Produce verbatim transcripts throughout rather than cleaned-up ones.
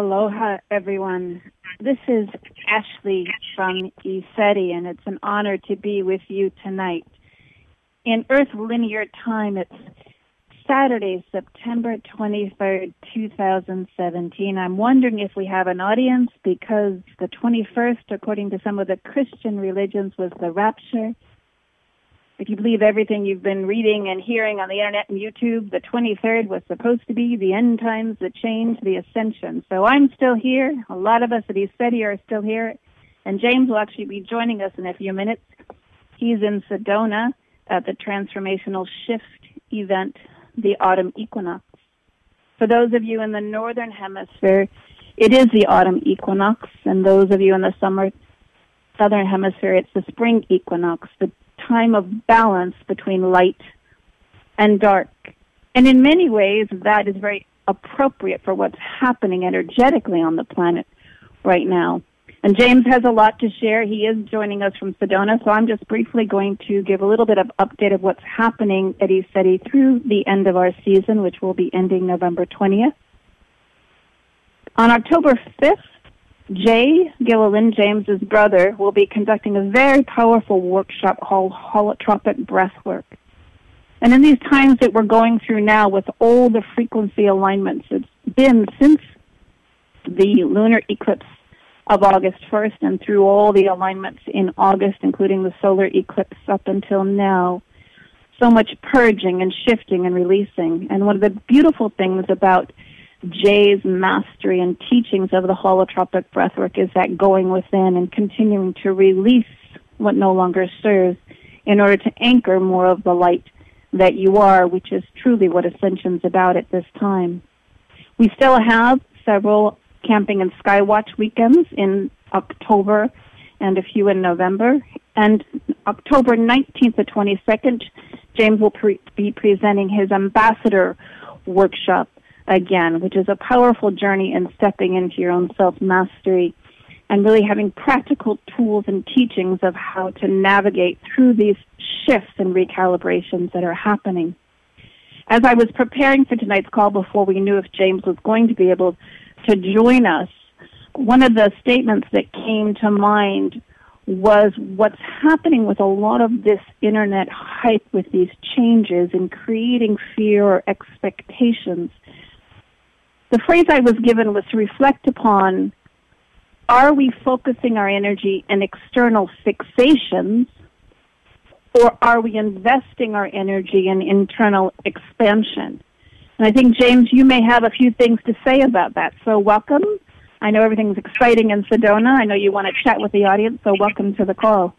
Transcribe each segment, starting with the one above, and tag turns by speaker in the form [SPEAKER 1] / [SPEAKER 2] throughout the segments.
[SPEAKER 1] Aloha, everyone. This is Ashley from ECETI, and it's an honor to be with you tonight. In Earth Linear Time, it's Saturday, September twenty-third, two thousand seventeen. I'm wondering if we have an audience because the twenty-first, according to some of the Christian religions, was the rapture. If you believe everything you've been reading and hearing on the internet and YouTube, the twenty-third was supposed to be the end times, the change, the ascension. So I'm still here. A lot of us at ECETI are still here. And James will actually be joining us in a few minutes. He's in Sedona at the Transformational Shift event, the autumn equinox. For those of you in the northern hemisphere, it is the autumn equinox. And those of you in the summer, southern hemisphere, it's the spring equinox, the time of balance between light and dark. And in many ways, that is very appropriate for what's happening energetically on the planet right now. And James has a lot to share. He is joining us from Sedona, so I'm just briefly going to give a little bit of update of what's happening at ECETI through the end of our season, which will be ending November twentieth. On October fifth, Jay Gilliland, James's brother, will be conducting a very powerful workshop called Holotropic Breathwork. And in these times that we're going through now with all the frequency alignments, it's been since the lunar eclipse of August first and through all the alignments in August, including the solar eclipse up until now, so much purging and shifting and releasing. And one of the beautiful things about Jay's mastery and teachings of the holotropic breathwork is that going within and continuing to release what no longer serves in order to anchor more of the light that you are, which is truly what Ascension's about at this time. We still have several camping and skywatch weekends in October and a few in November. And October nineteenth to twenty-second, James will pre- be presenting his ambassador workshop again, which is a powerful journey in stepping into your own self-mastery and really having practical tools and teachings of how to navigate through these shifts and recalibrations that are happening. As I was preparing for tonight's call before we knew if James was going to be able to join us, one of the statements that came to mind was what's happening with a lot of this internet hype with these changes and creating fear or expectations. The phrase I was given was to reflect upon, are we focusing our energy in external fixations, or are we investing our energy in internal expansion? And I think, James, you may have a few things to say about that. So welcome. I know everything's exciting in Sedona. I know you want to chat with the audience, so welcome to the call.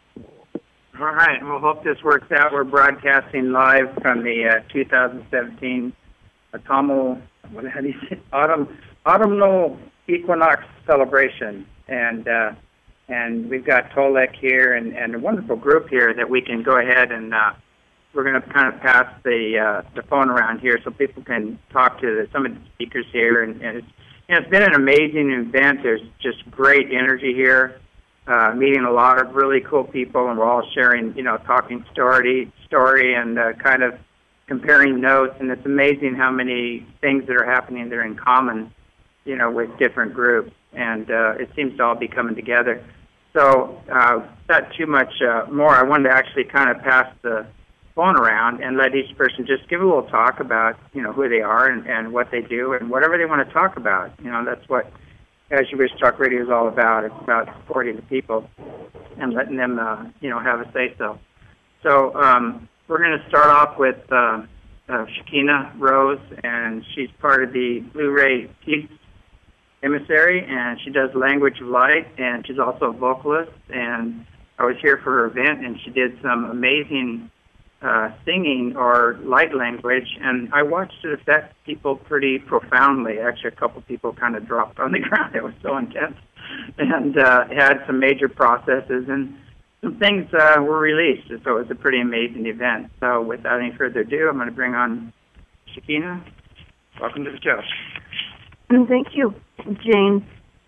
[SPEAKER 2] All right. We'll hope this works out. We're broadcasting live from the uh, two thousand seventeen autumnal, what how do you say, autumn, autumnal equinox celebration. And uh, and we've got Tolek here and, and a wonderful group here that we can go ahead and uh, we're going to kind of pass the uh, the phone around here so people can talk to the, some of the speakers here. And, and it's, you know, it's been an amazing event. There's just great energy here, uh, meeting a lot of really cool people, and we're all sharing, you know, talking story, story and uh, kind of comparing notes. And it's amazing how many things that are happening that are in common, you know, with different groups. And uh, it seems to all be coming together. So uh, not too much uh, more. I wanted to actually kind of pass the phone around and let each person just give a little talk about, you know, who they are and, and what they do and whatever they want to talk about. You know, that's what As You Wish Talk Radio is all about. It's about supporting the people and letting them, uh, you know, have a say-so. So um, we're going to start off with uh, uh, Shekinah Rose, and she's part of the Blu-ray Peace Emissary, and she does Language of Light, and she's also a vocalist. And I was here for her event, and she did some amazing Uh, singing or light language, and I watched it affect people pretty profoundly. Actually, a couple people kind of dropped on the ground. It was so intense, and uh, had some major processes, and some things uh, were released. So it was a pretty amazing event. So without any further ado, I'm going to bring on Shekinah. Welcome to the show.
[SPEAKER 3] Thank you, Jane.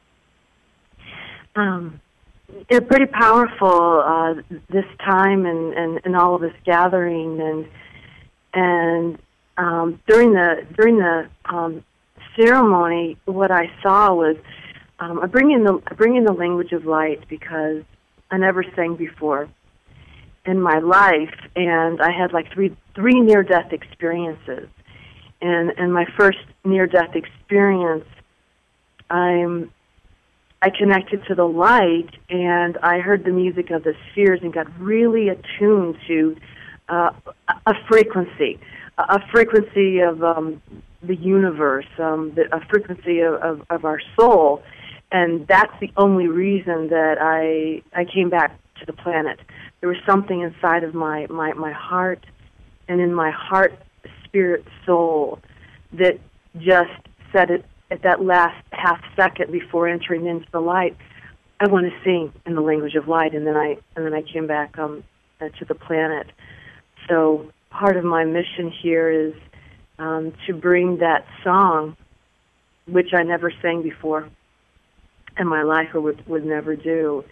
[SPEAKER 3] Um, They're pretty powerful uh, this time and, and, and all of this gathering, and and um, during the during the um, ceremony, what I saw was um, I bring in the I bring in the language of light because I never sang before in my life, and I had like three three near death experiences. And and my first near death experience, I'm I connected to the light, and I heard the music of the spheres and got really attuned to uh, a frequency, a frequency of um, the universe, um, the, a frequency of, of, of our soul, and that's the only reason that I I came back to the planet. There was something inside of my, my, my heart and in my heart, spirit, soul that just said it at that last half second before entering into the light, I want to sing in the language of light, and then I and then I came back um, uh, to the planet. So part of my mission here is um, to bring that song, which I never sang before in my life or would, would never do.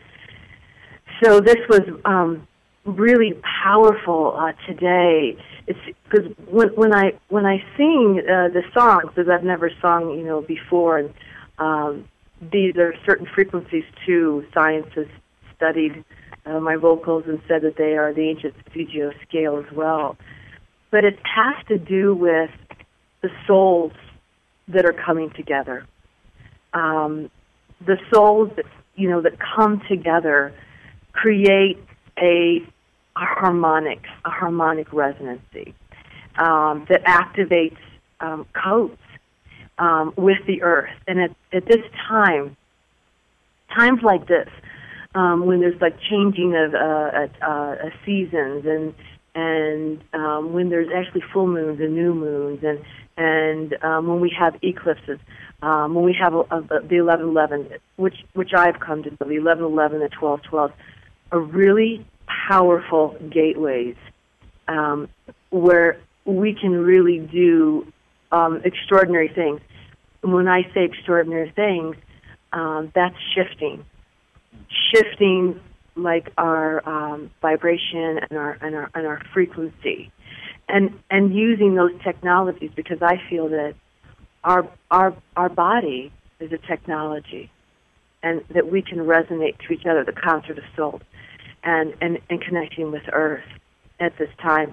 [SPEAKER 3] So this was um, really powerful uh, today. It's because when, when I when I sing uh, the songs, because I've never sung, you know, before, and um, these are certain frequencies too. Science has studied uh, my vocals and said that they are the ancient Sugio scale as well. But it has to do with the souls that are coming together. Um, the souls that you know that come together create a, a harmonic, a harmonic resonancy um, that activates um, codes um, with the earth. And at, at this time, times like this, um, when there's like changing of uh, uh, uh, seasons, and and um, when there's actually full moons and new moons, and and um, when we have eclipses, um, when we have a, a, the eleven eleven, which which I've come to know, the eleven eleven, the twelve twelve. Are really powerful gateways um, where we can really do um, extraordinary things. And when I say extraordinary things, um, that's shifting, shifting like our um, vibration and our and our and our frequency, and and using those technologies, because I feel that our our our body is a technology, and that we can resonate to each other, the concert of souls. And, and, and connecting with Earth at this time.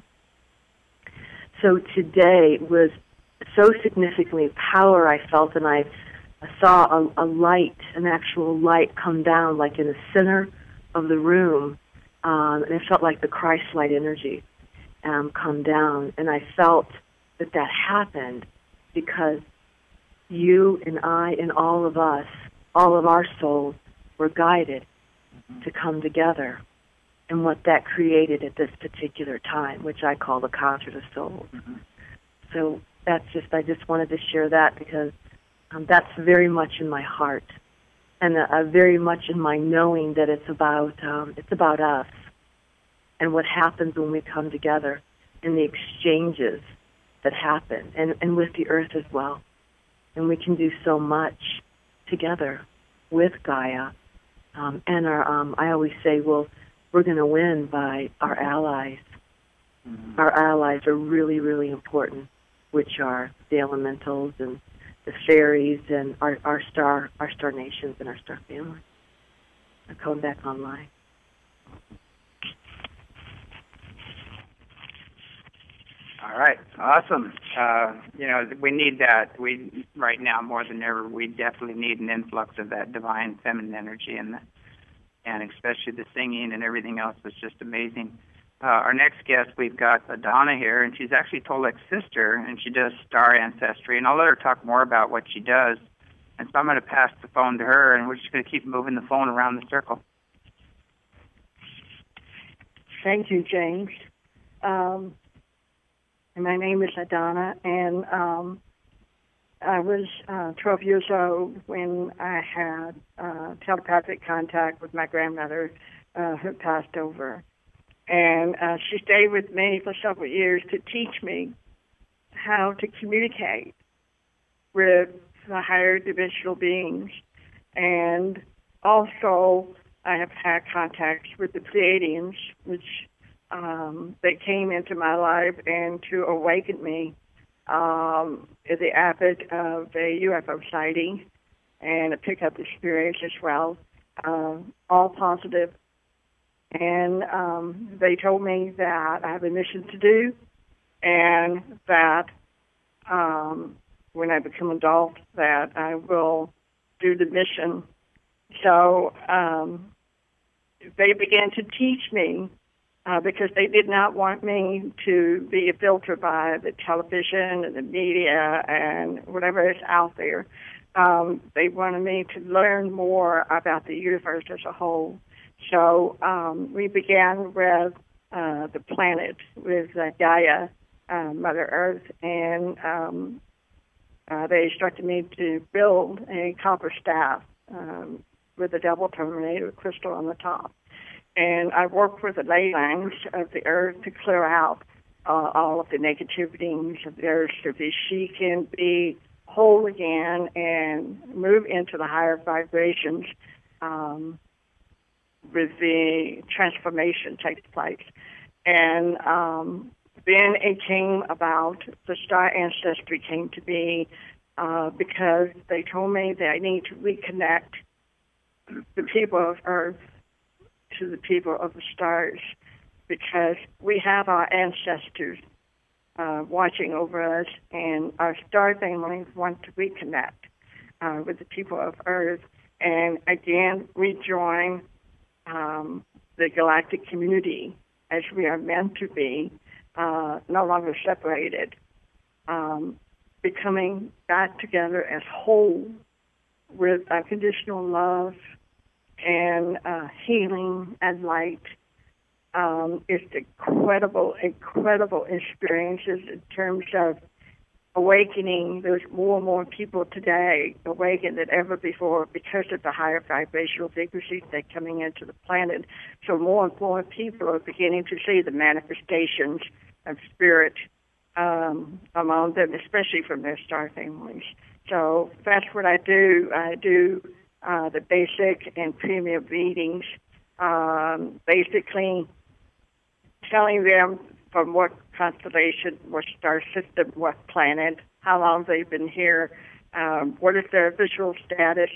[SPEAKER 3] So today was so significantly power I felt, and I saw a, a light, an actual light come down like in the center of the room, um, and it felt like the Christ light energy um, come down. And I felt that that happened because you and I and all of us, all of our souls were guided mm-hmm. to come together. And what that created at this particular time, which I call the concert of souls. Mm-hmm. So that's just, I just wanted to share that because um, that's very much in my heart, and uh, very much in my knowing that it's about, um, it's about us and what happens when we come together and the exchanges that happen, and, and with the earth as well. And we can do so much together with Gaia. Um, and our, um, I always say, well, we're going to win by our allies. Mm-hmm. Our allies are really, really important, which are the elementals and the fairies and our, our star, our star nations and our star family. I'm coming back online.
[SPEAKER 2] All right, awesome. Uh, you know, we need that. We right now more than ever. We definitely need an influx of that divine feminine energy and the. And especially the singing and everything else was just amazing. Uh, our next guest, we've got Adana here, and she's actually Tolek's sister, and she does star ancestry, and I'll let her talk more about what she does. And so I'm going to pass the phone to her, and we're just going to keep moving the phone around the circle.
[SPEAKER 4] Thank you, James. Um, my name is Adana, and um, I was uh, twelve years old when I had uh, telepathic contact with my grandmother uh, who passed over. And uh, she stayed with me for several years to teach me how to communicate with the higher dimensional beings. And also I have had contacts with the Pleiadians, which um, they came into my life and to awaken me um, the epic of a U F O sighting and a pickup experience as well, uh, all positive. And um, they told me that I have a mission to do, and that um, when I become adult, that I will do the mission. So um, they began to teach me, uh, because they did not want me to be filtered by the television and the media and whatever is out there. Um, they wanted me to learn more about the universe as a whole. So um, we began with uh, the planet, with uh, Gaia, uh, Mother Earth, and um, uh, they instructed me to build a copper staff um, with a double terminator crystal on the top. And I worked with the ley lines of the Earth to clear out uh, all of the negativities of the Earth so that she can be whole again and move into the higher vibrations. Um, with the transformation takes place. And um, then it came about, the star ancestry came to be uh, because they told me that I need to reconnect the people of Earth to the people of the stars, because we have our ancestors uh, watching over us, and our star families want to reconnect uh, with the people of Earth and again rejoin Um, the galactic community as we are meant to be, uh, no longer separated, um, becoming back together as whole with unconditional love and uh, healing and light. Um, it's incredible, incredible experiences in terms of awakening. There's more and more people today awakened than ever before because of the higher vibrational frequencies that are coming into the planet. So more and more people are beginning to see the manifestations of spirit um, among them, especially from their star families. So that's what I do. I do uh, the basic and premium readings, um, basically telling them from what constellation, what star system, what planet, how long they've been here, um, what is their visual status,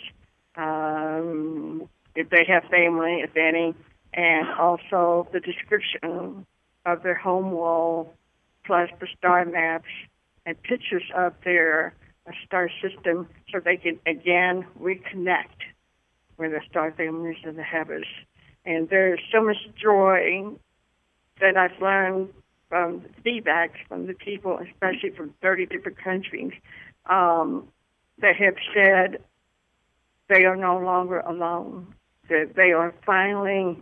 [SPEAKER 4] um, if they have family, if any, and also the description of their home wall, plus the star maps and pictures of their uh, star system, so they can again reconnect with the star families of the heavens. And there's so much joy that I've learned from feedback from the people, especially from thirty different countries, um, that have said they are no longer alone, that they are finally,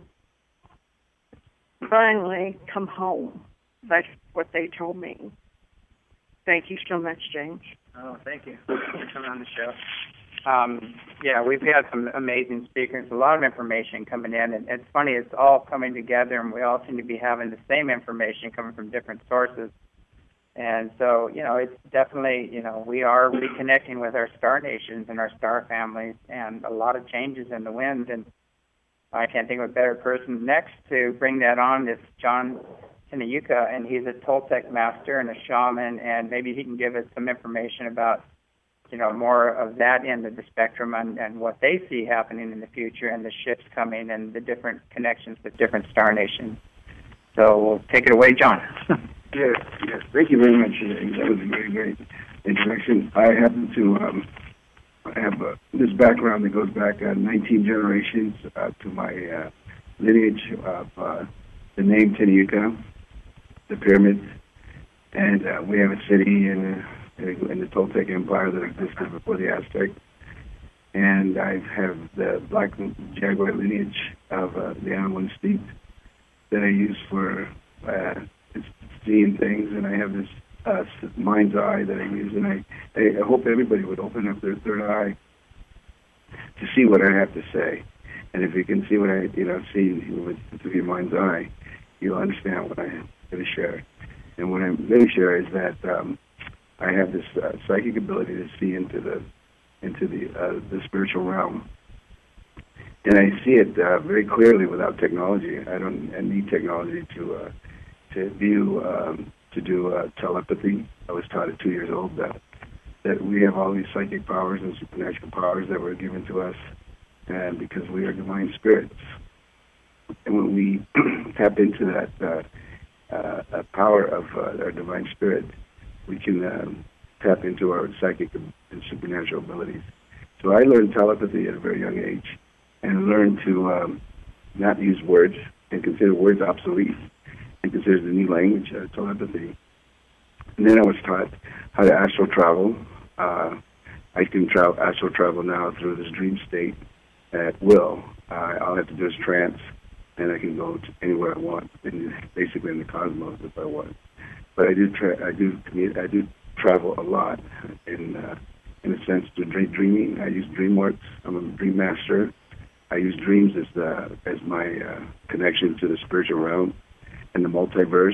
[SPEAKER 4] finally come home. That's what they told me. Thank you so much, James.
[SPEAKER 2] Oh, thank you for coming on the show. Um, yeah, we've had some amazing speakers, a lot of information coming in, and it's funny, it's all coming together, and we all seem to be having the same information coming from different sources. And so, you know, it's definitely, you know, we are reconnecting with our star nations and our star families, and a lot of changes in the wind, and I can't think of a better person next to bring that on is John Tenayuka, and he's a Toltec master and a shaman, and maybe he can give us some information about, you know, more of that end of the spectrum and, and what they see happening in the future and the shifts coming and the different connections with different star nations. So we'll take it away, John.
[SPEAKER 5] Yes, yes. Thank you very much. That was a very great introduction. I happen to um, have uh, this background that goes back uh, nineteen generations uh, to my uh, lineage of uh, the name Tenayuka, the pyramids, and uh, we have a city in uh, in the Toltec Empire that existed before the Aztec. And I have the black jaguar lineage of uh, the animal instinct that I use for uh, seeing things. And I have this uh, mind's eye that I use. And I, I hope everybody would open up their third eye to see what I have to say. And if you can see what I you know see with, through your mind's eye, you'll understand what I'm going to share. And what I'm going to share is that um, I have this uh, psychic ability to see into the into the uh, the spiritual realm, and I see it uh, very clearly without technology. I don't I need technology to uh, to view um, to do uh, telepathy. I was taught at two years old that that we have all these psychic powers and supernatural powers that were given to us, and because we are divine spirits. And when we tap into that uh, uh, power of uh, our divine spirit, we can um, tap into our psychic and supernatural abilities. So I learned telepathy at a very young age, and learned to um, not use words and consider words obsolete, and consider the new language uh, telepathy. And then I was taught how to astral travel. Uh, I can travel, astral travel now through this dream state at will. Uh, all I have to do is trance, and I can go to anywhere I want, in, basically in the cosmos if I want. But I do, tra- I do, I do travel a lot in, uh, in a sense to dream- dreaming. I use DreamWorks. I'm a dream master. I use dreams as the as my uh, connection to the spiritual realm and the multiverse.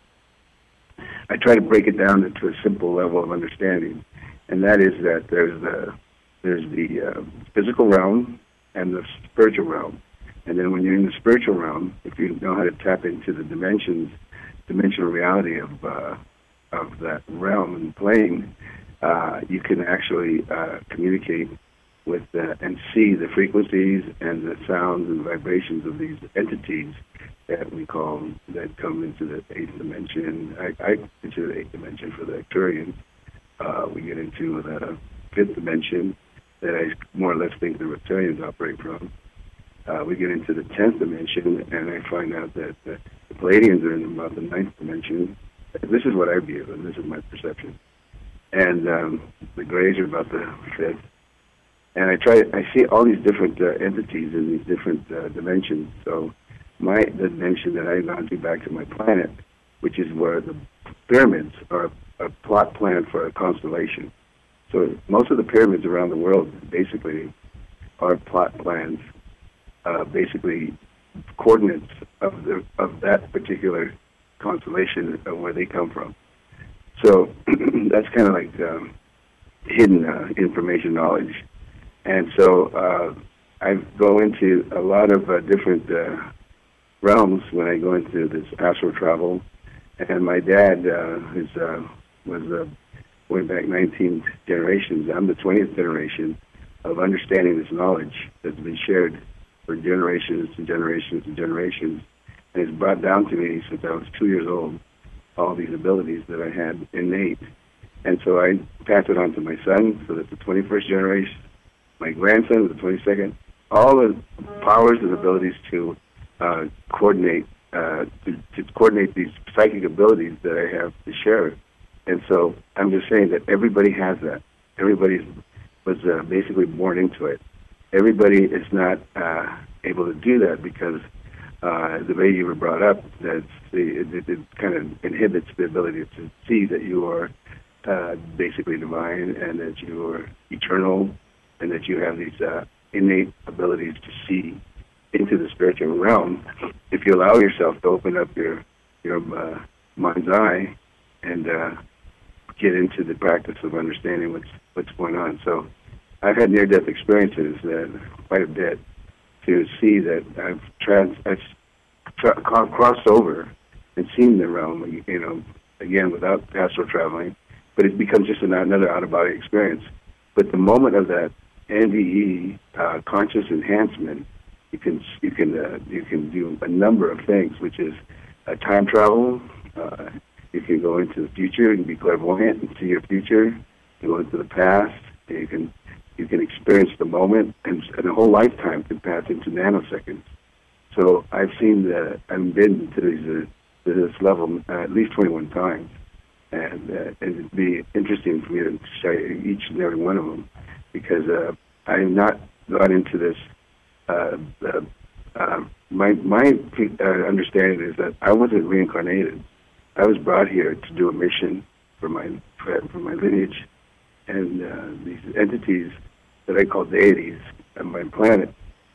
[SPEAKER 5] I try to break it down into a simple level of understanding, and that is that there's the there's the uh, physical realm and the spiritual realm. And then when you're in the spiritual realm, if you know how to tap into the dimensions, dimensional reality of uh, of that realm and plane, uh, you can actually uh, communicate with uh, and see the frequencies and the sounds and vibrations of these entities that we call, that come into the eighth dimension. I, I consider the eighth dimension for the Arcturians. Uh, we get into the fifth dimension that I more or less think the reptilians operate from. Uh, we get into the tenth dimension, and I find out that uh, the Palladians are in about the ninth dimension. This is what I view, and this is my perception. And um, the Greys are about the fifth. And I try. I see all these different uh, entities in these different uh, dimensions. So my the dimension that I've gone to back to my planet, which is where the pyramids are a plot plan for a constellation. So most of the pyramids around the world basically are plot plans, uh, basically coordinates of the of that particular constellation of where they come from. So that's kind of like um, hidden uh, information knowledge. And so uh, I go into a lot of uh, different uh, realms when I go into this astral travel. And my dad uh, is, uh, was uh, way back nineteen generations. I'm the twentieth generation of understanding this knowledge that's been shared for generations and generations and generations. And it's brought down to me since I was two years old, all these abilities that I had innate. And so I pass it on to my son, so that's the twenty-first generation. My grandson, the twenty-second, all the powers and abilities to uh, coordinate, uh, to, to coordinate these psychic abilities that I have to share. And so I'm just saying that everybody has that. Everybody was uh, basically born into it. Everybody is not uh, able to do that because uh, the way you were brought up, that's the, it, it kind of inhibits the ability to see that you are uh, basically divine and that you are eternal, and that you have these uh, innate abilities to see into the spiritual realm if you allow yourself to open up your your uh, mind's eye and uh, get into the practice of understanding what's what's going on. So I've had near-death experiences uh, quite a bit to see that I've, trans- I've tra- crossed over and seen the realm, you know, again, without astral traveling, but it becomes just another out-of-body experience. But the moment of that N D E, uh, conscious enhancement, you can you can uh, you can do a number of things, which is uh, time travel. Uh, you can go into the future and be clairvoyant and see your future. You go into the past. And you can you can experience the moment, and, and a whole lifetime can pass into nanoseconds. So I've seen that. I've been to these uh, to this level uh, at least twenty-one times, and uh, and it'd be interesting for me to show you each and every one of them. Because uh, I am not got into this. Uh, uh, uh, my my uh, understanding is that I wasn't reincarnated. I was brought here to do a mission for my for, for my lineage, and uh, these entities that I call deities on my planet.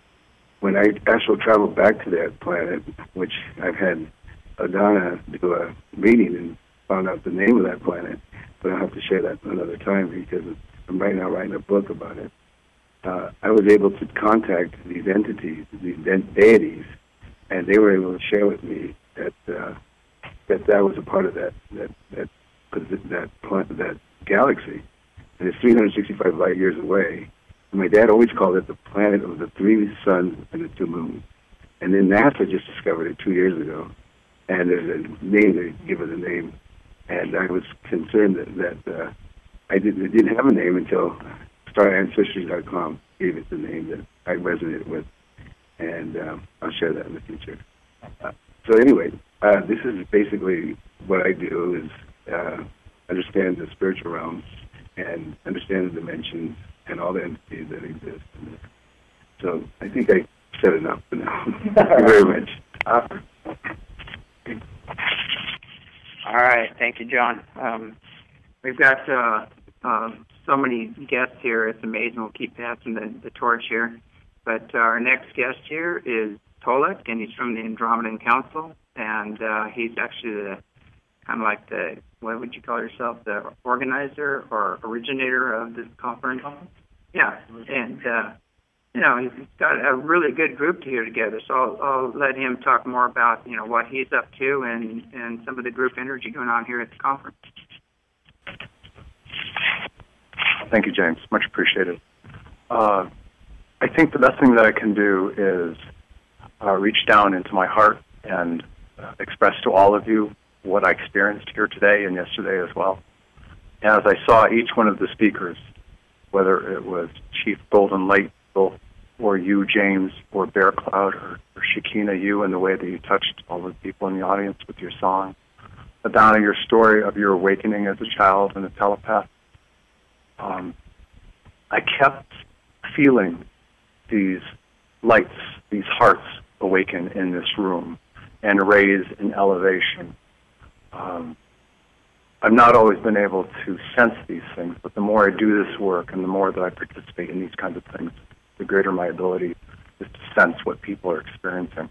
[SPEAKER 5] When I astral traveled back to that planet, which I've had Adana do a reading and found out the name of that planet, but I'll have to share that another time because I'm right now writing a book about it. Uh, I was able to contact these entities, these de- deities, and they were able to share with me that uh, that that was a part of that that that that that, that galaxy, and it's three hundred sixty-five light years away. And my dad always called it the planet of the three suns and the two moons. And then NASA just discovered it two years ago, and there's a name they give it a name. And I was concerned that, that uh, I didn't it didn't have a name until star ancestry dot com gave it the name that I resonated with, and um, I'll share that in the future. Uh, so anyway, uh, this is basically what I do is uh, understand the spiritual realms and understand the dimensions and all the entities that exist. So I think I said enough for now. Thank you very much.
[SPEAKER 2] Awesome. All right. Thank you, John. Um, we've got uh, uh, so many guests here. It's amazing. We'll keep passing the, the torch here. But uh, our next guest here is Tolek, and he's from the Andromedan Council. And uh, he's actually the kind of like the, what would you call yourself, the organizer or originator of this conference? Yeah. And, uh, you know, he's got a really good group here together. So I'll, I'll let him talk more about, you know, what he's up to and, and some of the group energy going on here at the conference.
[SPEAKER 6] Thank you, James. Much appreciated. Uh, I think the best thing that I can do is uh, reach down into my heart and uh, express to all of you what I experienced here today and yesterday as well. And as I saw each one of the speakers, whether it was Chief Golden Light or you, James, or Bear Cloud, or, or Shekinah, you, and the way that you touched all the people in the audience with your song. Adana, your story of your awakening as a child and a telepath. Um, I kept feeling these lights, these hearts awaken in this room and raise in elevation. Um, I've not always been able to sense these things, but the more I do this work and the more that I participate in these kinds of things, the greater my ability is to sense what people are experiencing.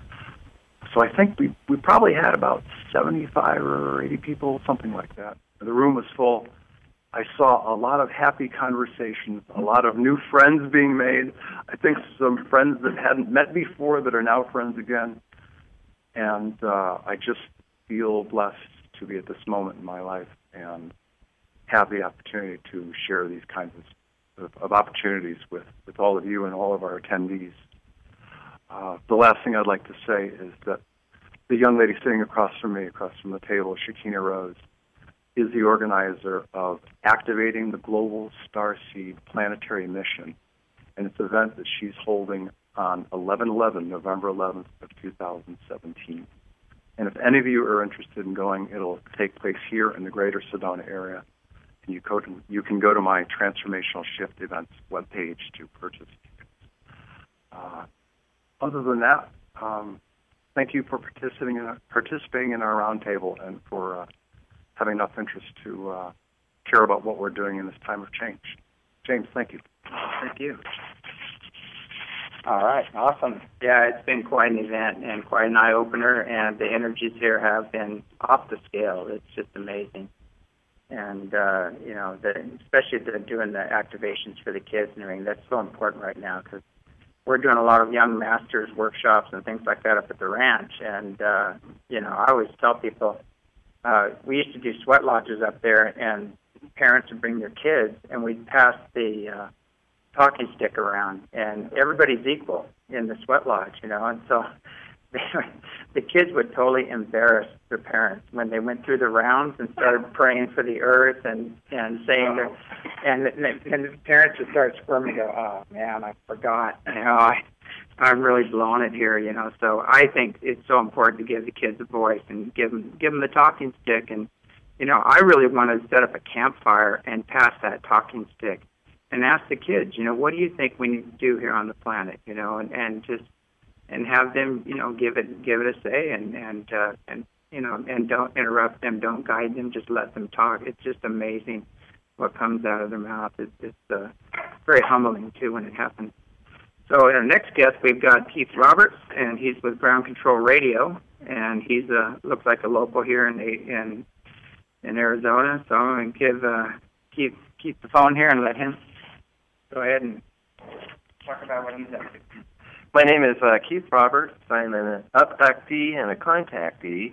[SPEAKER 6] So I think we, we probably had about seventy-five or eighty people, something like that. The room was full. I saw a lot of happy conversations, a lot of new friends being made. I think some friends that hadn't met before that are now friends again. And uh, I just feel blessed to be at this moment in my life and have the opportunity to share these kinds of, of, of opportunities with, with all of you and all of our attendees. Uh, the last thing I'd like to say is that the young lady sitting across from me, across from the table, Shekinah Rose, is the organizer of Activating the Global Starseed Planetary Mission, and it's an event that she's holding on eleven eleven, November eleventh of two thousand seventeen. And if any of you are interested in going, it'll take place here in the greater Sedona area. And you, go to, you can go to my Transformational Shift Events webpage to purchase tickets. Uh, other than that, um, thank you for participating in, participating in our roundtable and for uh, having enough interest to uh, care about what we're doing in this time of change. James, thank you.
[SPEAKER 2] Thank you. All right, awesome. Yeah, it's been quite an event and quite an eye-opener, and the energies here have been off the scale. It's just amazing. And, uh, you know, the, especially the, doing the activations for the kids and everything, that's so important right now because we're doing a lot of young masters workshops and things like that up at the ranch. And, uh, you know, I always tell people, uh, we used to do sweat lodges up there, and parents would bring their kids, and we'd pass the uh, talking stick around, and everybody's equal in the sweat lodge, you know. And so they, the kids would totally embarrass their parents when they went through the rounds and started praying for the earth and, and saying their, and, and the parents would start squirming and go, oh, man, I forgot. You know, I, I'm really blowing it here, you know. So I think it's so important to give the kids a voice and give them, give them the talking stick. And, you know, I really want to set up a campfire and pass that talking stick and ask the kids, you know, what do you think we need to do here on the planet, you know, and, and just and have them, you know, give it give it a say and and uh, and you know, and don't interrupt them, don't guide them, just let them talk. It's just amazing what comes out of their mouth. It's, it's uh, very humbling too when it happens. So our next guest, we've got Keith Roberts, and he's with Ground Control Radio, and he's uh, looks like a local here in in in Arizona. So I'm going to give uh, Keith Keith the phone here and let him go ahead and talk about what I'm doing.
[SPEAKER 7] My name is uh, Keith Roberts. I'm an abductee and a contactee,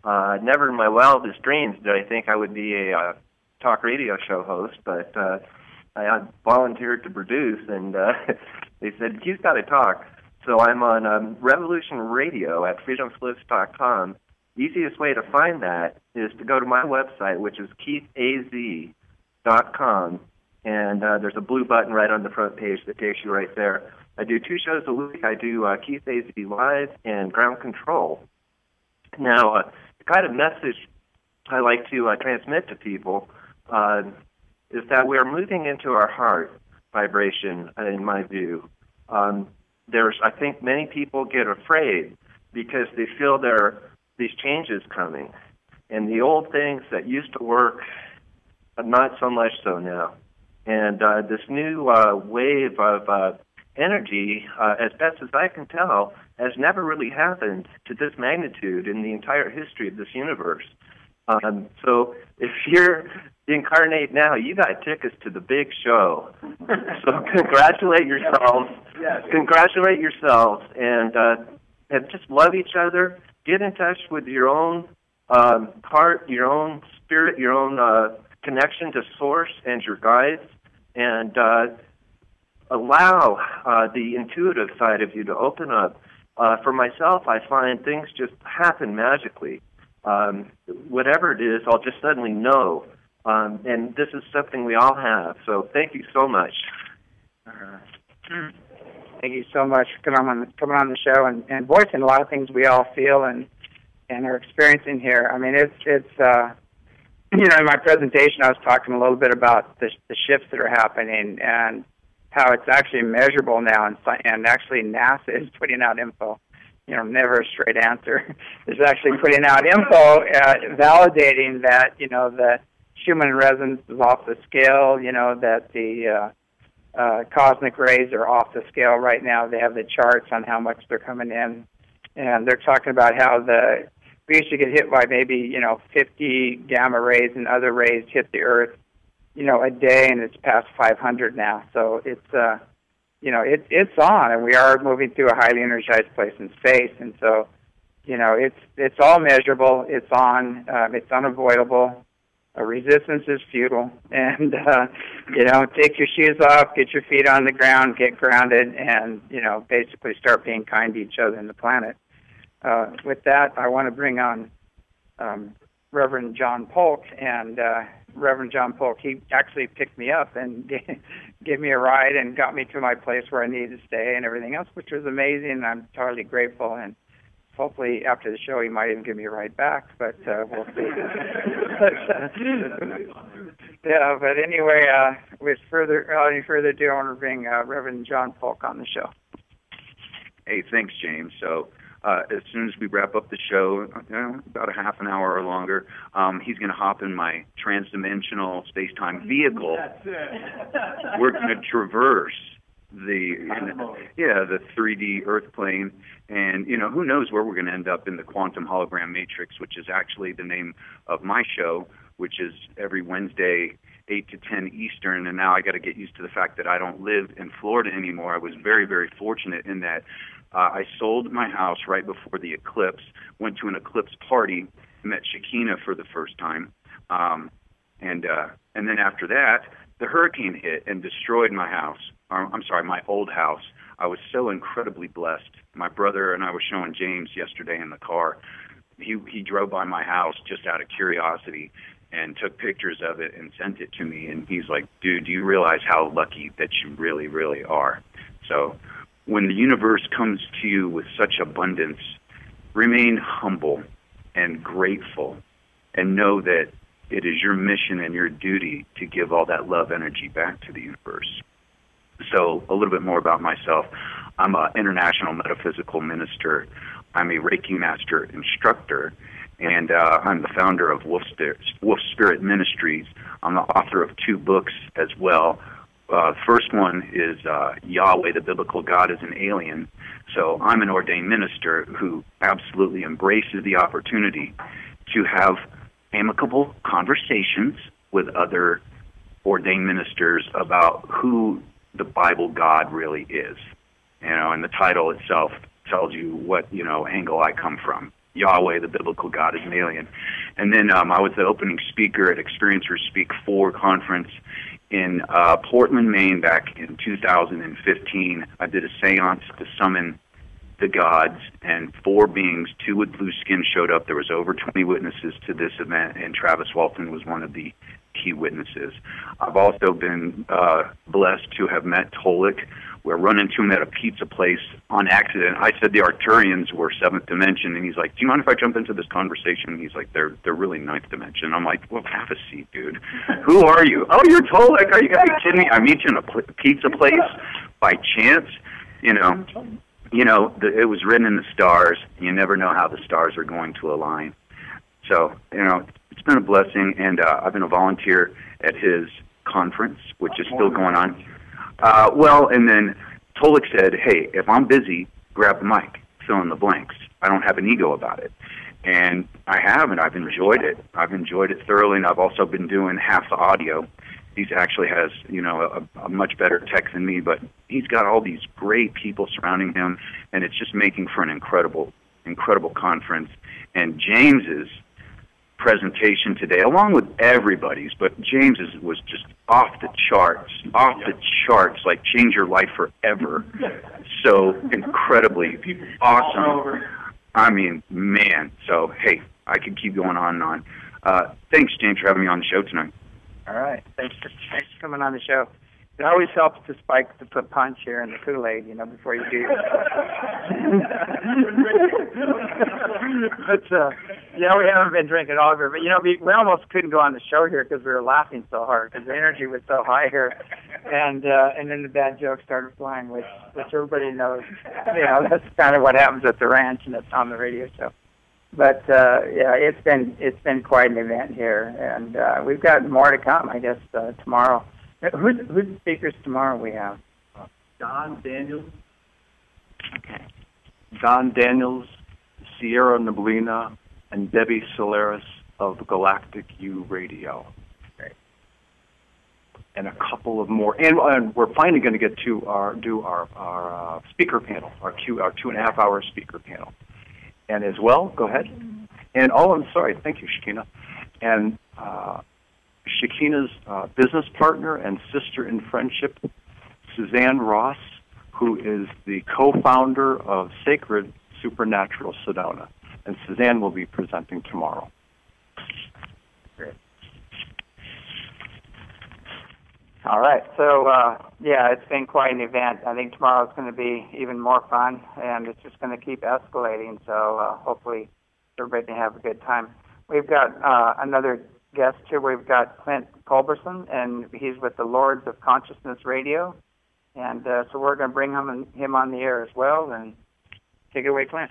[SPEAKER 7] Uh, never in my wildest dreams did I think I would be a uh, talk radio show host, but uh, I had volunteered to produce, and uh, they said, Q's got to talk. So I'm on um, Revolution Radio at freedom slips dot com. The easiest way to find that is to go to my website, which is keith a z dot com, and uh, there's a blue button right on the front page that takes you right there. I do two shows a week. I do uh, Keith A Z Live and Ground Control. Now, uh, the kind of message I like to uh, transmit to people uh, is that we're moving into our heart vibration, in my view. Um, there's, I think many people get afraid because they feel there are these changes coming. And the old things that used to work, not so much so now. And uh, this new uh, wave of uh, energy, uh, as best as I can tell, has never really happened to this magnitude in the entire history of this universe. Um, so if you're incarnate now, you got tickets to the big show. So congratulate yourselves. Yes. Congratulate yourselves, and uh, and just love each other. Get in touch with your own um, heart, your own spirit, your own uh, connection to Source and your guides, and uh, allow uh, the intuitive side of you to open up. Uh, for myself, I find things just happen magically. Um, whatever it is, I'll just suddenly know. Um, and this is something we all have. So thank you so much.
[SPEAKER 2] Uh, thank you so much for coming on, coming on the show and, and voicing a lot of things we all feel and, and are experiencing here. I mean, it's, it's uh, you know, in my presentation I was talking a little bit about the, the shifts that are happening and how it's actually measurable now, and, and actually NASA is putting out info. You know, never a straight answer. Is actually putting out info uh, validating that, you know, the Schumann resonance is off the scale, you know, that the uh, uh, cosmic rays are off the scale right now. They have the charts on how much they're coming in. And they're talking about how the we used to get hit by maybe, you know, fifty gamma rays and other rays hit the Earth, you know, a day, and it's past five hundred now. So it's, uh, you know, it, it's on, and we are moving through a highly energized place in space. And so, you know, it's it's all measurable. It's on. Um, it's unavoidable. Uh, resistance is futile. And, uh, you know, take your shoes off, get your feet on the ground, get grounded, and, you know, basically start being kind to each other and the planet. Uh, with that, I want to bring on um, Reverend John Polk, and uh, Reverend John Polk, he actually picked me up and gave me a ride and got me to my place where I needed to stay and everything else, which was amazing, and I'm totally grateful. And hopefully after the show he might even give me a ride back, but uh, we'll see. Yeah, but anyway, uh, with further, without any further ado, I want to bring uh, Reverend John Polk on the show.
[SPEAKER 8] Hey, thanks, James. So uh, as soon as we wrap up the show, you know, about a half an hour or longer, um, he's going to hop in my trans-dimensional space-time vehicle.
[SPEAKER 9] That's it.
[SPEAKER 8] We're going to traverse the yeah the three D Earth plane, and you know, who knows where we're going to end up in the quantum hologram matrix, which is actually the name of my show, which is every Wednesday eight to ten Eastern. And now I got to get used to the fact that I don't live in Florida anymore. I was very, very fortunate in that uh, I sold my house right before the eclipse, went to an eclipse party, met Shekinah for the first time, um, and uh, and then after that, the hurricane hit and destroyed my house. I'm sorry, my old house. I was so incredibly blessed. My brother and I were showing James yesterday in the car. He he drove by my house just out of curiosity and took pictures of it and sent it to me. And he's like, dude, do you realize how lucky that you really, really are? So when the universe comes to you with such abundance, remain humble and grateful, and know that it is your mission and your duty to give all that love energy back to the universe. So a little bit more about myself. I'm an international metaphysical minister. I'm a Reiki master instructor, and uh, I'm the founder of Wolf Spirit, Wolf Spirit Ministries. I'm the author of two books as well. Uh, the first one is uh, Yahweh, the Biblical God is an Alien. So I'm an ordained minister who absolutely embraces the opportunity to have amicable conversations with other ordained ministers about who the Bible God really is. You know, and the title itself tells you what, you know, angle I come from. Yahweh, the biblical God, is an alien. And then um, I was the opening speaker at Experiencers Speak four conference in uh, Portland, Maine, back in two thousand fifteen. I did a seance to summon the gods, and four beings, two with blue skin, showed up. There was over twenty witnesses to this event, and Travis Walton was one of the key witnesses. I've also been uh, blessed to have met Tolic. We're running into him at a pizza place on accident. I said the Arcturians were seventh dimension, and he's like, do you mind if I jump into this conversation? And he's like, they're they're really ninth dimension. I'm like, well, have a seat, dude. Who are you? Oh, you're Tolic. Are you guys kidding me? I meet you in a pl- pizza place by chance. You know, you know, the, it was written in the stars. You never know how the stars are going to align. So, you know, it's been a blessing, and uh, I've been a volunteer at his conference, which is still going on. Uh, well, and then Tolic said, hey, if I'm busy, grab the mic, fill in the blanks. I don't have an ego about it. And I have, and I've enjoyed it. I've enjoyed it thoroughly, and I've also been doing half the audio. He actually has, you know, a, a much better tech than me, but he's got all these great people surrounding him, and it's just making for an incredible, incredible conference. And James's presentation today, along with everybody's, but James's was just off the charts, off the charts, like change your life forever. So incredibly awesome. I mean, man. So, hey, I could keep going on and on. Uh, thanks, James, for having me on the show tonight.
[SPEAKER 2] All right. Thanks for, thanks for coming on the show. It always helps to spike to put punch here in the Kool-Aid, you know, before you do. But, uh, yeah, we haven't been drinking all of it. But, you know, we, we almost couldn't go on the show here because we were laughing so hard because the energy was so high here. And uh, and then the bad jokes started flying, which, which everybody knows. You know, that's kind of what happens at the ranch and it's on the radio show. But, uh, yeah, it's been it's been quite an event here. And uh, we've got more to come, I guess, uh, tomorrow. Who's, who's the speakers tomorrow we have?
[SPEAKER 9] Uh, Don Daniels.
[SPEAKER 2] Okay.
[SPEAKER 9] Don Daniels, Sierra Neblina, and Debbie Solaris of Galactic U Radio.
[SPEAKER 2] Great.
[SPEAKER 9] And a couple of more. And, and we're finally going to get to our do our, our uh, speaker panel, our, Q, our two and a half hour speaker panel. And as well, go ahead. And, oh, I'm sorry. Thank you, Shakina. And uh, Shakina's uh, business partner and sister in friendship, Suzanne Ross, who is the co-founder of Sacred Supernatural Sedona. And Suzanne will be presenting tomorrow.
[SPEAKER 2] Great. All right. So, uh, yeah, it's been quite an event. I think tomorrow's going to be even more fun, and it's just going to keep escalating. So uh, hopefully everybody can have a good time. We've got uh, another guest here. We've got Clint Culberson, and he's with the Lords of Consciousness Radio. And uh, so we're going to bring him, him on the air as well. And take it away, Clint.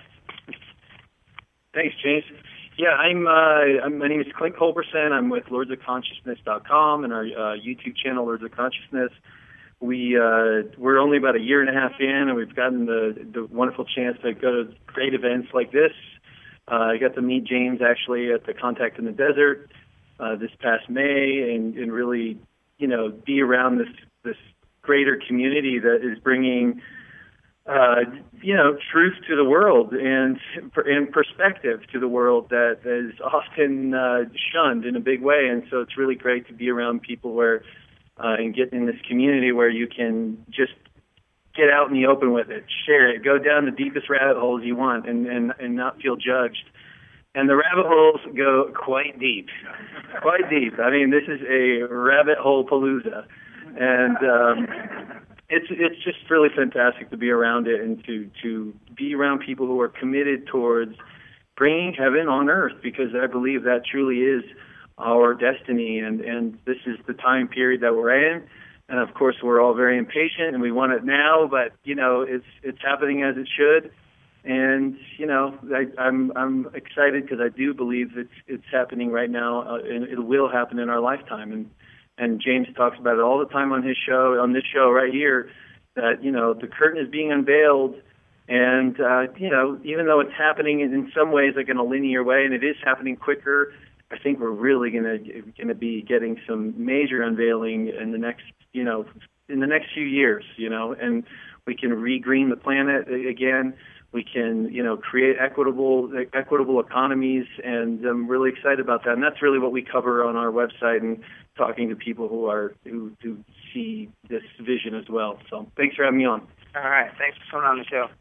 [SPEAKER 10] Thanks, James. Yeah, I'm, uh, I'm. My name is Clint Culberson. I'm with lords of consciousness dot com and our uh, YouTube channel, Lords of Consciousness. We uh, we're only about a year and a half in, and we've gotten the the wonderful chance to go to great events like this. Uh, I got to meet James actually at the Contact in the Desert uh, this past May, and, and really, you know, be around this this greater community that is bringing, uh, you know, truth to the world and and perspective to the world that is often uh, shunned in a big way. And so it's really great to be around people where uh, and get in this community where you can just get out in the open with it, share it, go down the deepest rabbit holes you want, and, and, and not feel judged. And the rabbit holes go quite deep, quite deep. I mean, this is a rabbit hole palooza. And um, it's it's just really fantastic to be around it and to, to be around people who are committed towards bringing heaven on earth, because I believe that truly is our destiny. And, and this is the time period that we're in. And, of course, we're all very impatient and we want it now, but, you know, it's it's happening as it should. And, you know, I, I'm I'm excited because I do believe it's, it's happening right now, uh, and it will happen in our lifetime. And And James talks about it all the time on his show, on this show right here, that, you know, the curtain is being unveiled. And, uh, you know, even though it's happening in, in some ways like in a linear way, and it is happening quicker, I think we're really going to going to be getting some major unveiling in the next, you know, in the next few years, you know, and we can re-green the planet again. we can, you know, create equitable equitable economies, and I'm really excited about that. And that's really what we cover on our website and talking to people who are who, who see this vision as well. So thanks for having me on.
[SPEAKER 2] All right, thanks for coming on the show.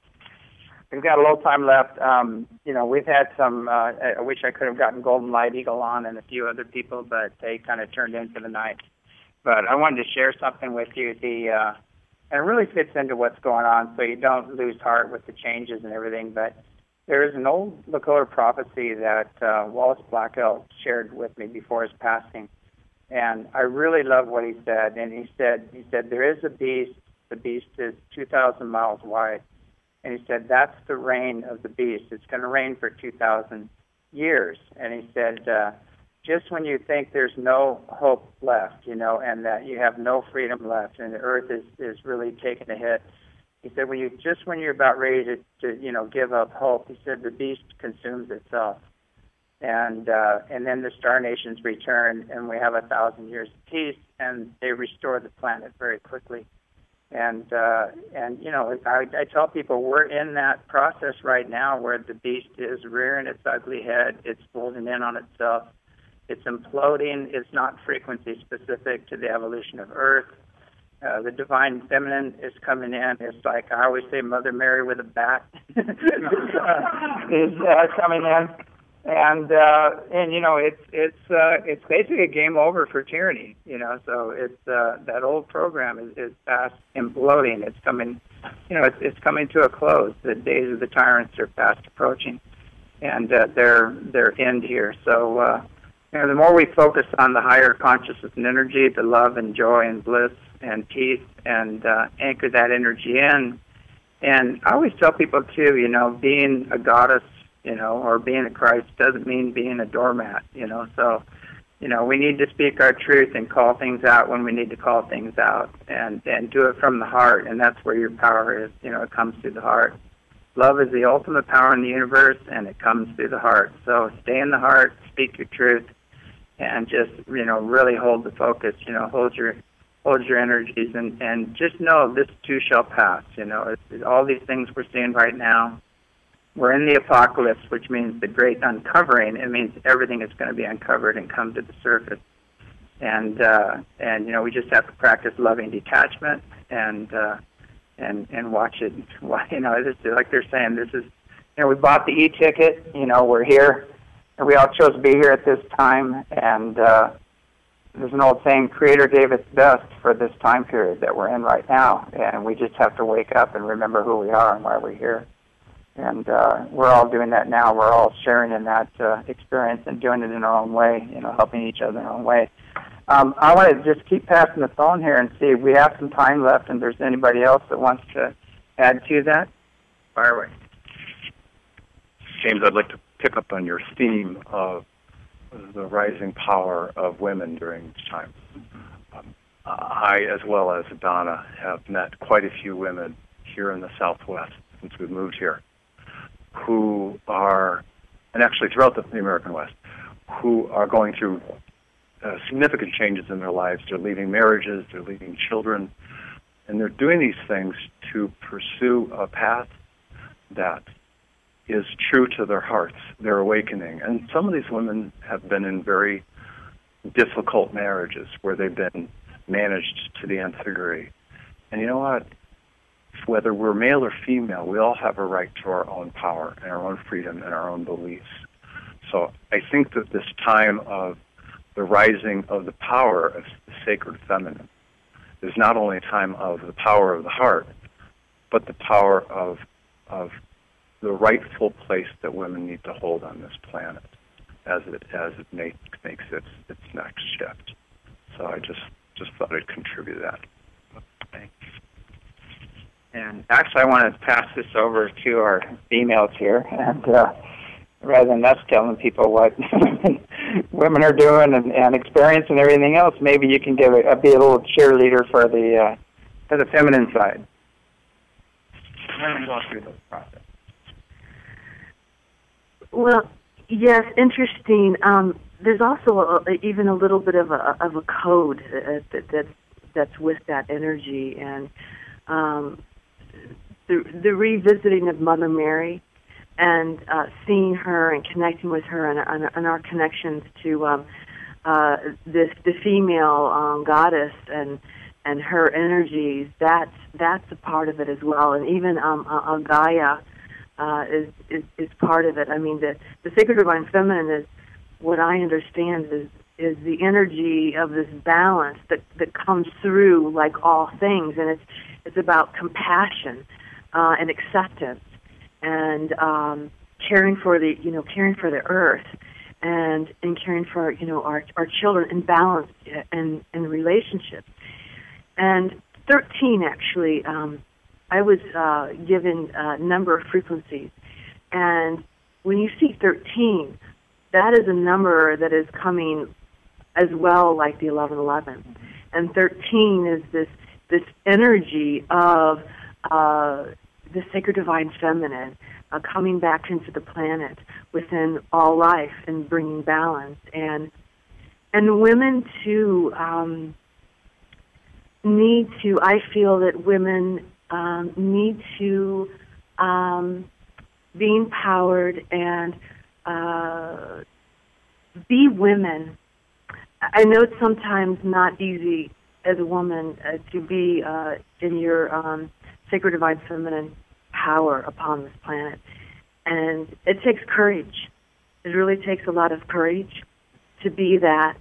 [SPEAKER 2] We've got a little time left. Um, you know, we've had some, uh, I wish I could have gotten Golden Light Eagle on and a few other people, but they kind of turned in for the night. But I wanted to share something with you. The uh, and it really fits into what's going on, so you don't lose heart with the changes and everything. But there is an old Lakota prophecy that uh, Wallace Black Elk shared with me before his passing. And I really love what he said. And he said, he said, there is a beast. The beast is two thousand miles wide. And he said, that's the reign of the beast. It's going to reign for two thousand years. And he said, uh, just when you think there's no hope left, you know, and that you have no freedom left, and the earth is, is really taking a hit, he said, when you just when you're about ready to, to, you know, give up hope, he said, the beast consumes itself. And uh, and then the Star Nations return, and we have a thousand years of peace, and they restore the planet very quickly. And, uh, and you know, I, I tell people we're in that process right now where the beast is rearing its ugly head. It's folding in on itself. It's imploding. It's not frequency specific to the evolution of Earth. Uh, the divine feminine is coming in. It's like I always say, Mother Mary with a bat is, uh, is uh, coming in. And uh, and you know it's it's uh, it's basically a game over for tyranny, you know. So it's uh, that old program is, is fast imploding. It's coming, you know, it's it's coming to a close. The days of the tyrants are fast approaching, and uh, their their end here. So uh, you know, the more we focus on the higher consciousness and energy, the love and joy and bliss and peace, and uh, anchor that energy in. And I always tell people too, you know, being a goddess, you know, or being a Christ doesn't mean being a doormat, you know. So, you know, we need to speak our truth and call things out when we need to call things out, and, and do it from the heart, and that's where your power is. You know, it comes through the heart. Love is the ultimate power in the universe, and it comes through the heart. So stay in the heart, speak your truth, and just, you know, really hold the focus, you know, hold your hold your energies, and, and just know this too shall pass, you know. It's, it's all these things we're seeing right now. We're in the apocalypse, which means the great uncovering. It means everything is going to be uncovered and come to the surface. And, uh, and you know, we just have to practice loving detachment and uh, and and watch it. You know, it's like they're saying, this is, you know, we bought the e-ticket, you know, we're here, and we all chose to be here at this time. And uh, there's an old saying, Creator gave its best for this time period that we're in right now. And we just have to wake up and remember who we are and why we're here. And uh, we're all doing that now. We're all sharing in that uh, experience and doing it in our own way, you know, helping each other in our own way. Um, I want to just keep passing the phone here and see if we have some time left and if there's anybody else that wants to add to that. Fire away.
[SPEAKER 6] James, I'd like to pick up on your theme of the rising power of women during this time. Um, I, as well as Donna, have met quite a few women here in the Southwest since we've moved here, who are, and actually throughout the, the American West, who are going through uh, significant changes in their lives. They're leaving marriages, they're leaving children, and they're doing these things to pursue a path that is true to their hearts. They're awakening. And some of these women have been in very difficult marriages where they've been managed to the nth degree. And you know what? Whether we're male or female, we all have a right to our own power and our own freedom and our own beliefs. So I think that this time of the rising of the power of the sacred feminine is not only a time of the power of the heart, but the power of of the rightful place that women need to hold on this planet as it as it make, makes its its next shift. So I just just thought I'd contribute to that.
[SPEAKER 2] Thanks. And actually, I want to pass this over to our females here, and uh, rather than us telling people what women are doing and, and experiencing and everything else, maybe you can give a, be a little cheerleader for the uh, for the feminine side. Women go through this process.
[SPEAKER 3] Well, yes, interesting. Um, there's also a, even a little bit of a of a code uh, that, that that's with that energy, and um, the the revisiting of Mother Mary, and uh, seeing her and connecting with her, and, and, and our connections to um, uh, this the female um, goddess and and her energies. That's that's a part of it as well, and even um, uh, Gaia uh, is, is is part of it. I mean, the the sacred divine feminine is what I understand is is the energy of this balance that that comes through like all things, and it's it's about compassion uh, and acceptance. And um, caring for the, you know, caring for the earth, and and caring for, you know, our our children, in balance and and relationships. And thirteen, actually, um, I was uh, given a number of frequencies, and when you see thirteen, that is a number that is coming as well, like the eleven eleven. And thirteen is this this energy of uh, the sacred divine feminine uh, coming back into the planet within all life and bringing balance. And and women too um, need to, I feel that women um, need to um, be empowered and uh, be women. I know it's sometimes not easy as a woman uh, to be uh, in your um, sacred divine feminine power upon this planet. And it takes courage. It really takes a lot of courage to be that.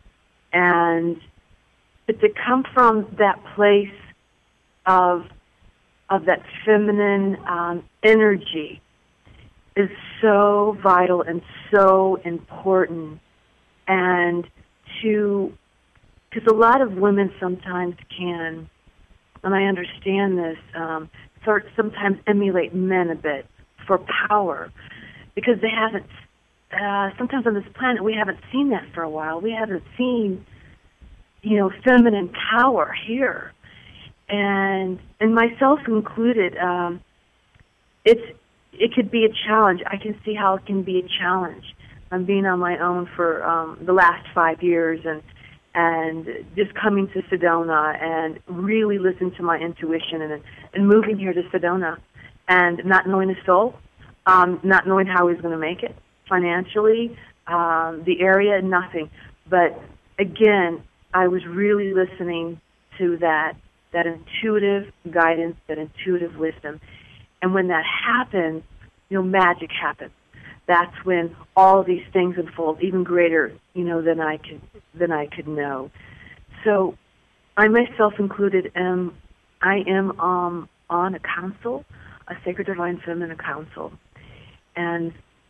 [SPEAKER 3] And but to come from that place of of that feminine um, energy is so vital and so important. And to, because a lot of women sometimes can, and I understand this, um, sort sometimes emulate men a bit for power, because they haven't, uh, sometimes on this planet we haven't seen that for a while. We haven't seen, you know, feminine power here. And and myself included, um, it's it could be a challenge. I can see how it can be a challenge. I'm being on my own for um, the last five years, and and just coming to Sedona and really listening to my intuition, and and moving here to Sedona, and not knowing a soul, um, not knowing how he was going to make it financially, um, the area, nothing. But again, I was really listening to that that intuitive guidance, that intuitive wisdom. And when that happens, you know, magic happens. That's when all these things unfold, even greater, you know, than I could than I could know. So, I myself included am I am um, on a council, a Sacred Divine Feminine Council, and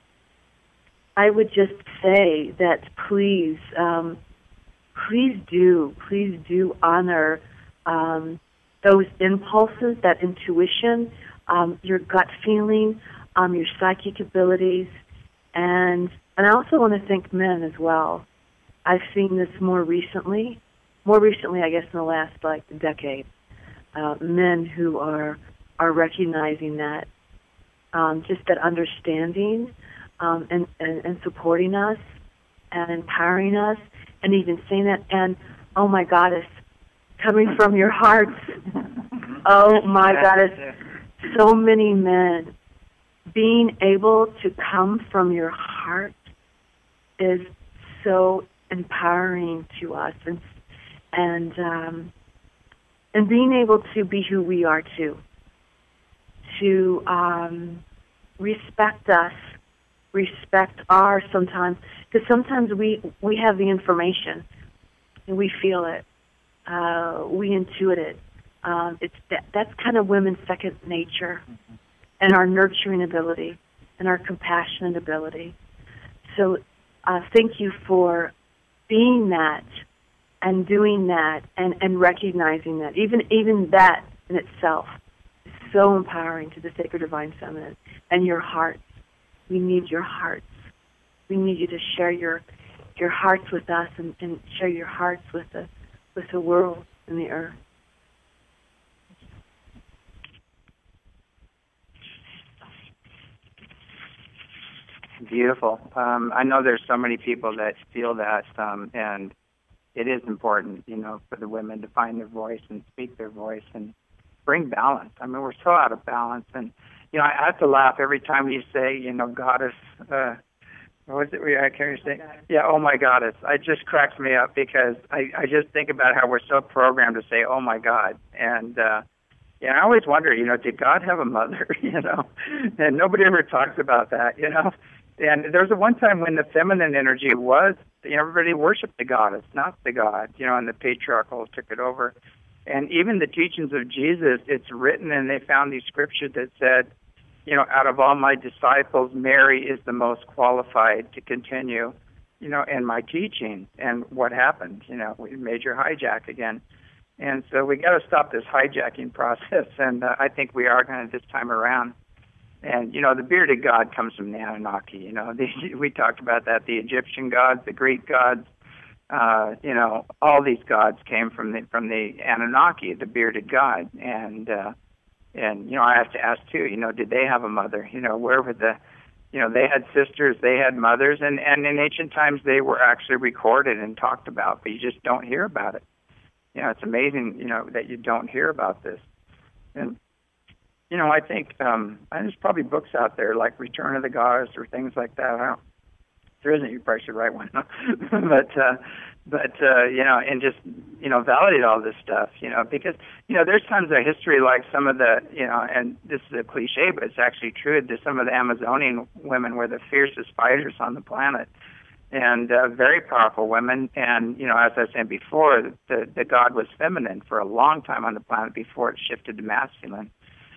[SPEAKER 3] I would just say that please, um, please do, please do honor um, those impulses, that intuition, um, your gut feeling, um, your psychic abilities. And and I also want to thank men as well. I've seen this more recently, more recently, I guess, in the last like decade. Uh, men who are are recognizing that, um, just that understanding, um, and, and and supporting us, and empowering us, and even saying that. And oh my goddess, coming from your hearts. Oh my goddess, so many men. Being able to come from your heart is so empowering to us, and and um, and being able to be who we are too, to um, respect us, respect our sometimes, because sometimes we we have the information and we feel it, uh, we intuit it. Um, it's that, that's kind of women's second nature. And our nurturing ability, and our compassionate ability. So uh, thank you for being that, and doing that, and, and recognizing that. Even even that in itself is so empowering to the Sacred Divine Feminine. And your hearts. We need your hearts. We need you to share your your hearts with us, and, and share your hearts with the with the world and the earth.
[SPEAKER 11] Beautiful. Um, I know there's so many people that feel that, um, and it is important, you know, for the women to find their voice and speak their voice. And bring balance. I mean, we're so out of balance. And, you know, I have to laugh every time you say, you know, goddess, uh, what was it? I can't say. Yeah, oh my goddess. It just cracks me up because I, I just think about how we're so programmed to say, oh my God. And, uh, yeah, I always wonder, you know, did God have a mother, you know? And nobody ever talks about that, you know? And there was a one time when the feminine energy was, you know, everybody worshipped the goddess, not the God, you know, and the patriarchal took it over. And even the teachings of Jesus, it's written, and they found these scriptures that said, you know, out of all my disciples, Mary is the most qualified to continue, you know, in my teaching. And what happened? You know, we major hijack again. And so we got to stop this hijacking process, and uh, I think we are going to this time around. And, you know, the bearded god comes from the Anunnaki, you know. The, we talked about that, the Egyptian gods, the Greek gods, uh, you know, all these gods came from the from the Anunnaki, the bearded god. And, uh, and you know, I have to ask, too, you know, did they have a mother? You know, where were the, you know, they had sisters, they had mothers, and, and in ancient times they were actually recorded and talked about, but you just don't hear about it. You know, it's amazing, you know, that you don't hear about this. And, you know, I think um, there's probably books out there like Return of the Goddess or things like that. I don't, if there isn't, you probably should write one. but, uh, but uh, you know, and just, you know, validate all this stuff, you know, because, you know, there's tons of history like some of the, you know, and this is a cliche, but it's actually true. There's some of the Amazonian women were the fiercest fighters on the planet. And uh, very powerful women. And, you know, as I said before, the, the god was feminine for a long time on the planet before it shifted to masculine.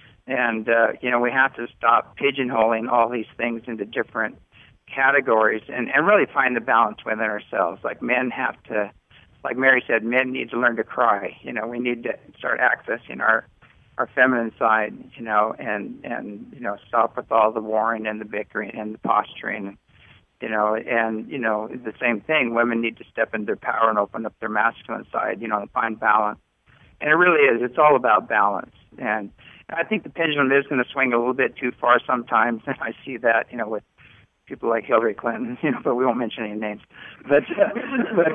[SPEAKER 11] And, uh, you know, we have to stop pigeonholing all these things into different categories and, and really find the balance within ourselves. Like men have to, like Mary said, men need to learn to cry. You know, we need to start accessing our, our feminine side, you know, and, and, you know, stop with all the warring and the bickering and the posturing. You know, and, you know, the same thing, women need to step into their power and open up their masculine side, you know, and find balance. And it really is. It's all about balance. And I think the pendulum is going to swing a little bit too far sometimes. And I see that, you know, with people like Hillary Clinton, you know, but we won't mention any names. But, uh, but,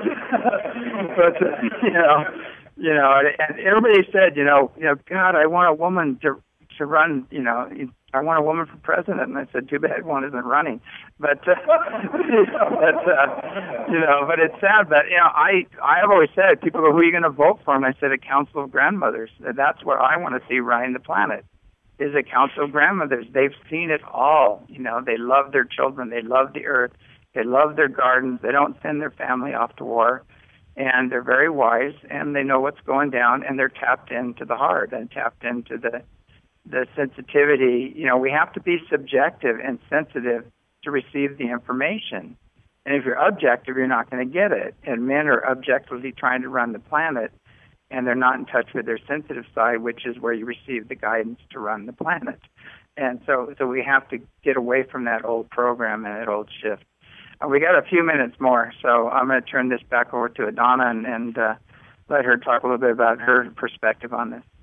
[SPEAKER 11] but uh, you know, you know, and everybody said, you know, you know, God, I want a woman to to run, you know, I want a woman for president. And I said, too bad one isn't running. But, uh, you know, but, uh, you know, but it's sad. But, you know, I, I have always said, people go, who are you going to vote for? And I said, a council of grandmothers. That's what I want to see running the planet, is a council of grandmothers. They've seen it all. You know, they love their children. They love the earth. They love their gardens. They don't send their family off to war. And they're very wise, and they know what's going down, and they're tapped into the heart and tapped into the the sensitivity. You know, we have to be subjective and sensitive to receive the information. And if you're objective, you're not going to get it. And men are objectively trying to run the planet, and they're not in touch with their sensitive side, which is where you receive the guidance to run the planet. And so, so we have to get away from that old program and that old shift. Uh, we got a few minutes more, so I'm going to turn this back over to Adana and, and uh, let her talk a little bit about her perspective on this.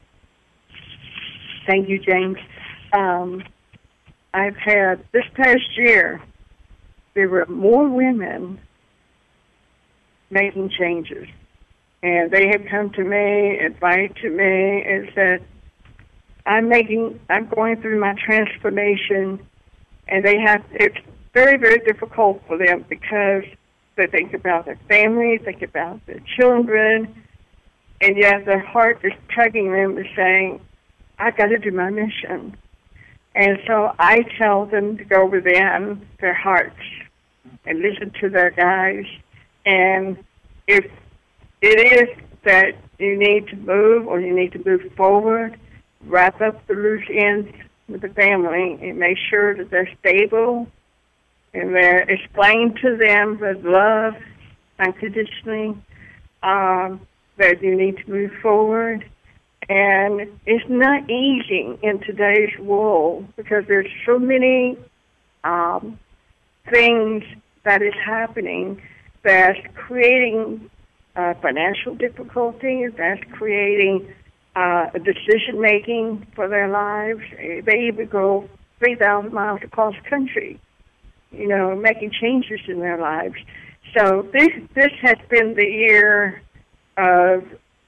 [SPEAKER 4] Thank you, James. Um, I've had, this past year, there were more women making changes. And they have come to me, advised to me, and said, I'm making, I'm going through my transformation, and they have, it's very, very difficult for them because they think about their family, think about their children, and yet their heart is tugging them and saying, I've got to do my mission. And so I tell them to go within their hearts and listen to their guides. And if it is that you need to move or you need to move forward, wrap up the loose ends with the family and make sure that they're stable and they're explain to them with love, unconditionally, um, that you need to move forward. And it's not easy in today's world because there's so many um, things that is happening that's creating uh, financial difficulties, that's creating uh, decision-making for their lives. They even go three thousand miles across the country, you know, making changes in their lives. So this this has been the year of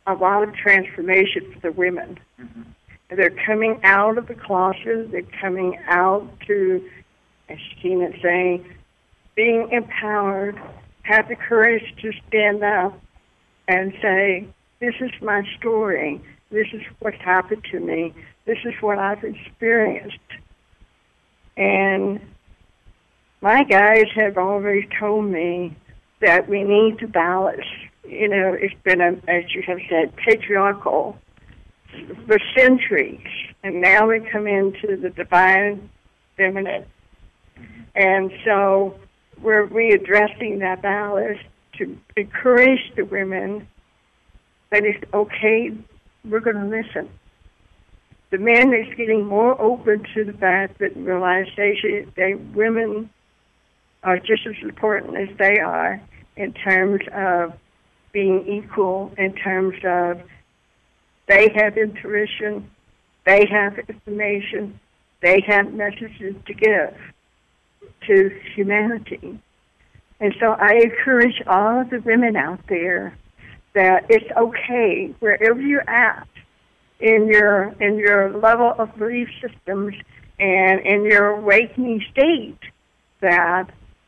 [SPEAKER 4] a lot of transformation for the women. Mm-hmm. They're coming out of the closet. They're coming out to, as Shekina's saying, being empowered, have the courage to stand up and say, this is my story. This is what happened to me. This is what I've experienced. And my guys have always told me that we need to balance. You know, it's been, a, as you have said, patriarchal for centuries. And now we come into the divine feminine. And so we're readdressing that balance to encourage the women that it's okay, we're going to listen. The men is getting more open to the fact that realization that women are just as important as they are in terms of being equal, in terms of they have intuition, they have information, they have messages to give to humanity. And so I encourage all of the women out there that it's okay wherever you're at in your in your level of belief systems and in your awakening state, that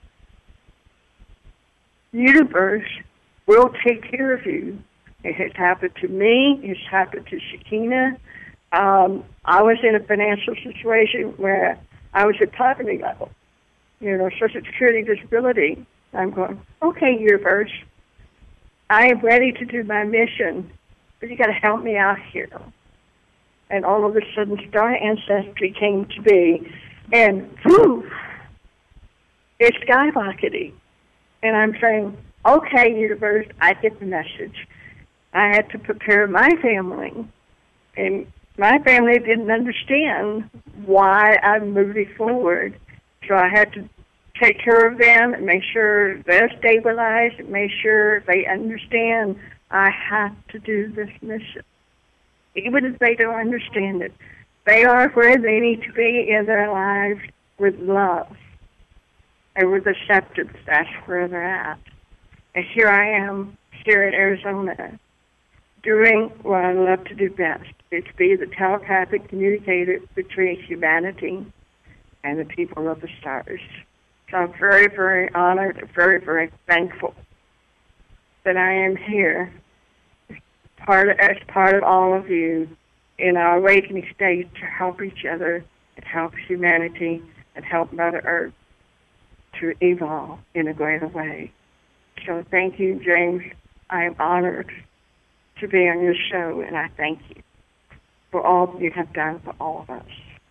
[SPEAKER 4] the universe will take care of you. It has happened to me. It's happened to Shekina. Um, I was in a financial situation where I was at poverty level, you know, Social Security disability. I'm going, okay, universe, I am ready to do my mission, but you got to help me out here. And all of a sudden, Star Ancestry came to be, and whew, it's skyrocketing. And I'm saying, okay, universe, I get the message. I had to prepare my family, and my family didn't understand why I'm moving forward. So I had to take care of them and make sure they're stabilized and make sure they understand I have to do this mission. Even if they don't understand it, they are where they need to be in their lives with love and with acceptance. That's where they're at. And here I am, here in Arizona, doing what I love to do best. It's be the telepathic communicator between humanity and the people of the stars. So I'm very, very honored, very, very thankful that I am here part of, as part of all of you in our awakening state to help each other and help humanity and help Mother Earth to evolve in a greater way. So thank you, James. I am honored to be on your show, and I thank you for all you have done for all of us.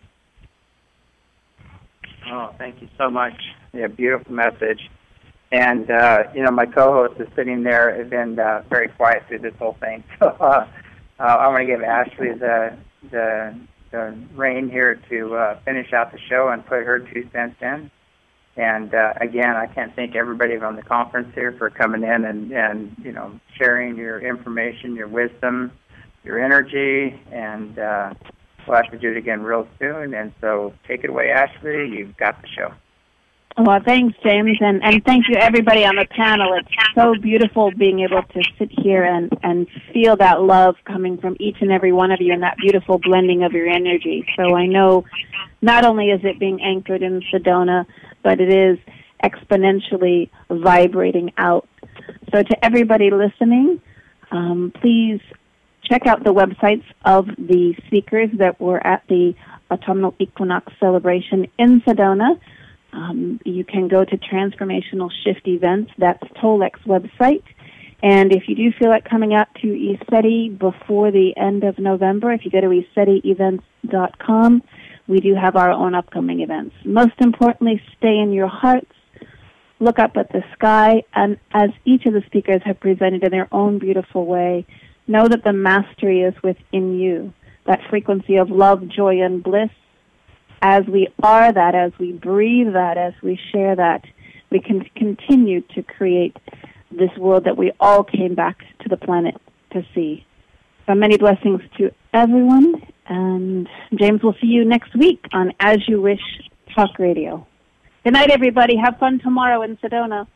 [SPEAKER 11] Oh, thank you so much. Yeah, beautiful message. And, uh, you know, my co-host is sitting there, has been uh, very quiet through this whole thing. So uh, uh, I want to give Ashley the, the, the reign here to uh, finish out the show and put her two cents in. And, uh, again, I can't thank everybody on the conference here for coming in and, and, you know, sharing your information, your wisdom, your energy, and uh, we'll have to do it again real soon. And so take it away, Ashley. You've got the show.
[SPEAKER 1] Well, thanks, James, and, and thank you, everybody on the panel. It's so beautiful being able to sit here and, and feel that love coming from each and every one of you and that beautiful blending of your energy. So I know not only is it being anchored in Sedona, but it is exponentially vibrating out. So to everybody listening, um, please check out the websites of the speakers that were at the Autumnal Equinox celebration in Sedona. Um, you can go to Transformational Shift Events. That's Tolec's website. And if you do feel like coming out to ECETI before the end of November, if you go to E C E T I events dot com, we do have our own upcoming events. Most importantly, stay in your hearts, look up at the sky, and as each of the speakers have presented in their own beautiful way, know that the mastery is within you, that frequency of love, joy, and bliss. As we are that, as we breathe that, as we share that, we can continue to create this world that we all came back to the planet to see. So many blessings to everyone, and James, will see you next week on As You Wish Talk Radio. Good night, everybody. Have fun tomorrow in Sedona.